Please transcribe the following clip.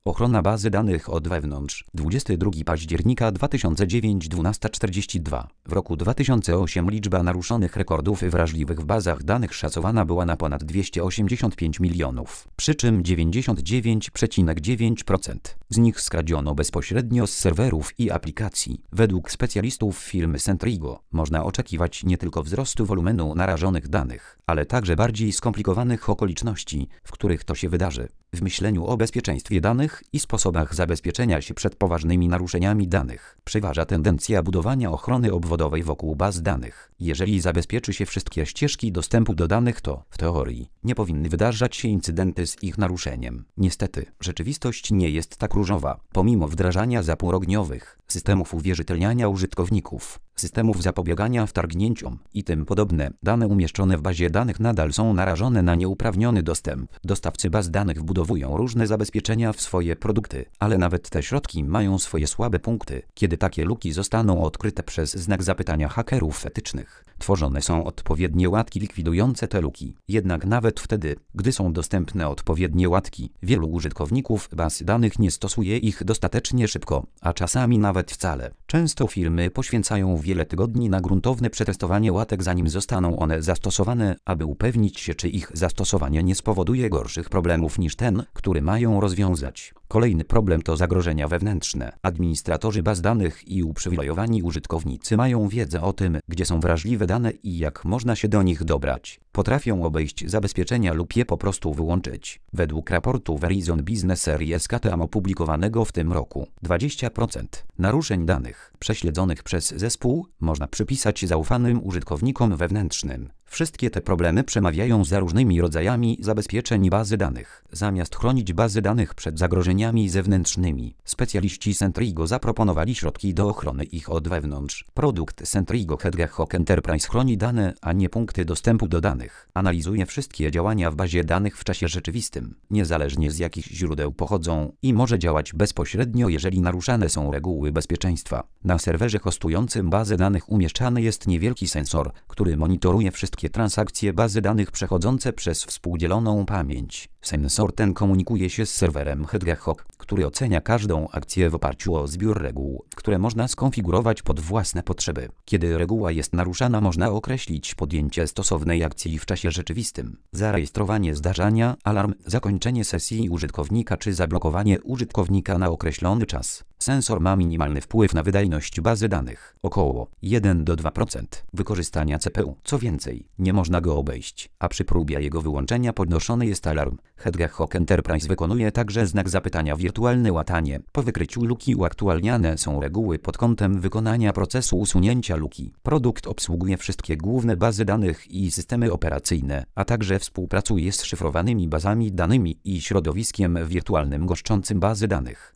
Ochrona bazy danych od wewnątrz. 22 października 2009 12:42. W roku 2008 liczba naruszonych rekordów wrażliwych w bazach danych szacowana była na ponad 285 milionów, przy czym 99,9% z nich skradziono bezpośrednio z serwerów i aplikacji. Według specjalistów firmy Centrigo można oczekiwać nie tylko wzrostu wolumenu narażonych danych, ale także bardziej skomplikowanych okoliczności, w których to się wydarzy. W myśleniu o bezpieczeństwie danych i sposobach zabezpieczenia się przed poważnymi naruszeniami danych przeważa tendencja budowania ochrony obwodowej wokół baz danych. Jeżeli zabezpieczy się wszystkie ścieżki dostępu do danych, to, w teorii, nie powinny wydarzać się incydenty z ich naruszeniem. Niestety, rzeczywistość nie jest tak różowa. Pomimo wdrażania zapór ogniowych, systemów uwierzytelniania użytkowników, systemów zapobiegania wtargnięciom i tym podobne, dane umieszczone w bazie danych nadal są narażone na nieuprawniony dostęp. Dostawcy baz danych wbudowują różne zabezpieczenia w swoje produkty, ale nawet te środki mają swoje słabe punkty. Kiedy takie luki zostaną odkryte przez znak zapytania hakerów etycznych, tworzone są odpowiednie łatki likwidujące te luki. Jednak nawet wtedy, gdy są dostępne odpowiednie łatki, wielu użytkowników baz danych nie stosuje ich dostatecznie szybko, a czasami nawet wcale. Często firmy poświęcają wiele tygodni na gruntowne przetestowanie łatek, zanim zostaną one zastosowane, aby upewnić się, czy ich zastosowanie nie spowoduje gorszych problemów niż ten, który mają rozwiązać. Kolejny problem to zagrożenia wewnętrzne. Administratorzy baz danych i uprzywilejowani użytkownicy mają wiedzę o tym, gdzie są wrażliwe dane i jak można się do nich dobrać. Potrafią obejść zabezpieczenia lub je po prostu wyłączyć. Według raportu Verizon Business Series KTM opublikowanego w tym roku, 20% naruszeń danych prześledzonych przez zespół można przypisać zaufanym użytkownikom wewnętrznym. Wszystkie te problemy przemawiają za różnymi rodzajami zabezpieczeń bazy danych. Zamiast chronić bazy danych przed zagrożeniami zewnętrznymi, specjaliści Centrigo zaproponowali środki do ochrony ich od wewnątrz. Produkt Centrigo Hedgehog Enterprise chroni dane, a nie punkty dostępu do danych. Analizuje wszystkie działania w bazie danych w czasie rzeczywistym, niezależnie z jakich źródeł pochodzą, i może działać bezpośrednio, jeżeli naruszane są reguły bezpieczeństwa. Na serwerze hostującym bazę danych umieszczany jest niewielki sensor, który monitoruje wszystkie transakcje bazy danych przechodzące przez współdzieloną pamięć. Sensor ten komunikuje się z serwerem Hedgehog, który ocenia każdą akcję w oparciu o zbiór reguł, które można skonfigurować pod własne potrzeby. Kiedy reguła jest naruszana, można określić podjęcie stosownej akcji w czasie rzeczywistym, zarejestrowanie zdarzenia, alarm, zakończenie sesji użytkownika czy zablokowanie użytkownika na określony czas. Sensor ma minimalny wpływ na wydajność bazy danych, około 1 do 2% wykorzystania CPU. Co więcej, nie można go obejść, a przy próbie jego wyłączenia podnoszony jest alarm. Hedgehog Enterprise wykonuje także znak zapytania wirtualne łatanie. Po wykryciu luki uaktualniane są reguły pod kątem wykonania procesu usunięcia luki. Produkt obsługuje wszystkie główne bazy danych i systemy operacyjne, a także współpracuje z szyfrowanymi bazami danymi i środowiskiem wirtualnym goszczącym bazy danych.